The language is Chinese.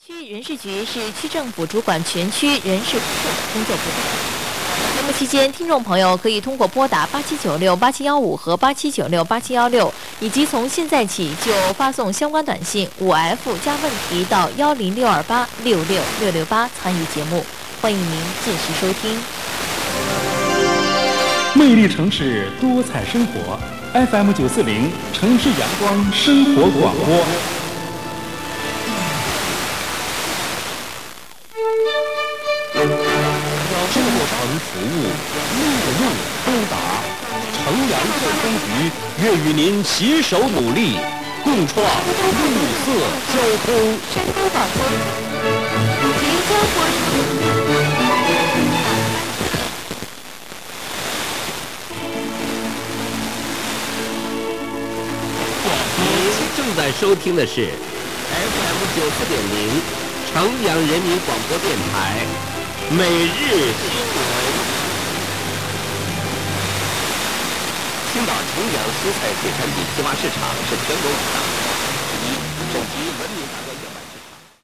区人事局是区政府主管全区人事工作部门。节目期间，听众朋友可以通过拨打87968715和87968716，以及从现在起就发送相关短信5F 加问题到10628666668参与节目。欢迎您届时收听。 魅力城市，多彩生活 ，FM940城市阳光生活广播。生活城服务，路路通达。城阳交通局愿与您携手努力，共创绿色交通。 山东广播，您将播出。 您正在收听的是 FM94.0城阳人民广播电台每日新闻。青岛城阳蔬菜水产品批发市场是全国5大市场之一，省级文明大哥业。